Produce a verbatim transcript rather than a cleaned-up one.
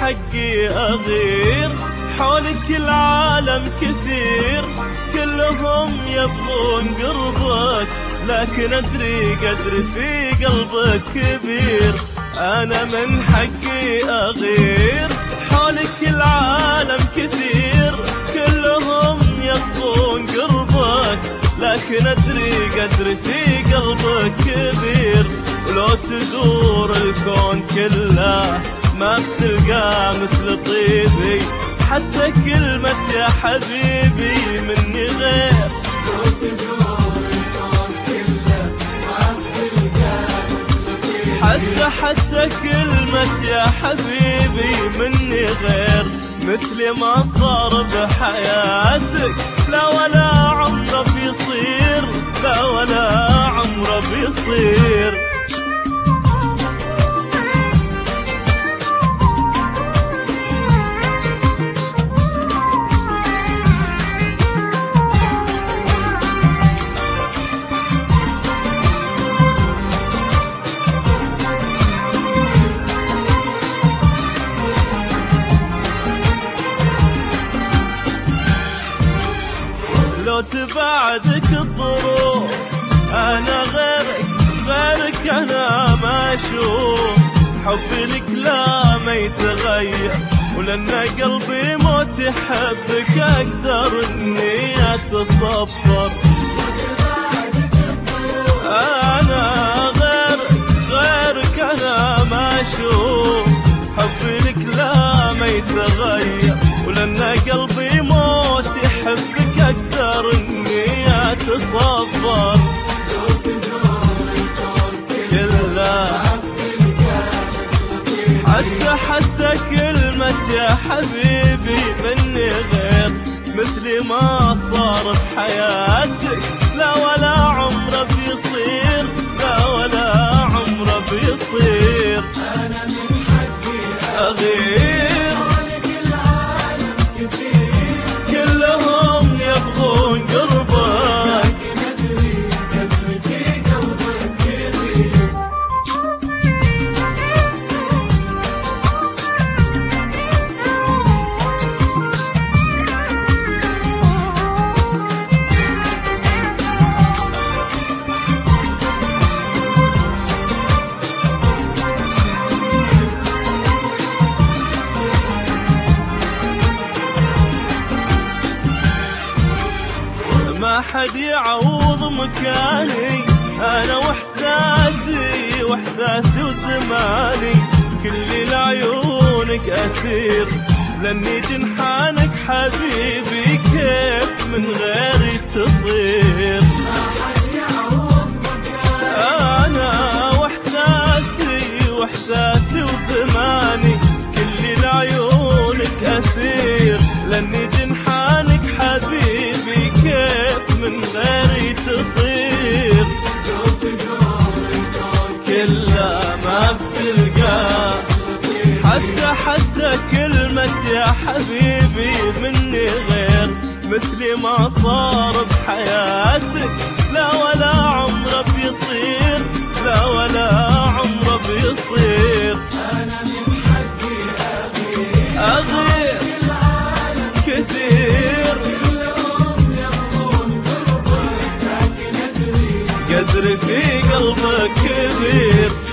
حقي أغير، حولك العالم كثير كلهم يبغون قربك، لكن أدري قدر في قلبك كبير. أنا من حقي أغير، حولك العالم كثير كلهم يبغون قربك، لكن أدري قدر في قلبك كبير. ولو تدور الكون كله ما بتلقى مثل طيبي، حتى كلمة يا حبيبي مني غير. لو تدور الكون كله ما بتلقى مثل طيبي، حتى حتى كلمة يا حبيبي مني غير. مثل ما صار بحياتك لا ولا عمره بيصير، لا ولا عمره بيصير. لو تبعدك الظروف أنا غيرك غيرك أنا ما أشوف، حبي لك لا ما يتغير، ولأن قلبي موت يحبك أقدر إني أتصبر. أنا غيرك غيرك أنا ما أشوف، حبي لك لا ما يتغير، ولأن قلبي موت يحبك أقدر إني أتصبر. لو تدور الكون كله حتى حتى كلمة يا حبيبي مني غير. مثل ما صار بحياتك لا ولا عمره بيصير، لا ولا عمره بيصير. أنا من حقي أغير، حولك العالم كثير كلهم يبغون قربك، لكن أدري قدر في قلبك كبير. ما حد يعوض مكاني أنا وإحساسي وإحساسي وزماني، كل لعيونك أسير، لأني جنحانك حبيبي كيف من غيري تطير. ما حد يعوض مكاني أنا وإحساسي وإحساسي وزماني، كل لعيونك أسير، لأني جنحانك حبيبي كيف من غيري تطير. لو تدور الكون كله ما بتلقى حتى حتى كلمة يا حبيبي مني غير. مثل ما صار بحياتك لا ولا عمره بيصير، لا ولا عمره بيصير. أنا من حقي أغير، أغير العالم كثير كلهم يبغون قربك، لكن أدري قدر في قلبك كبير.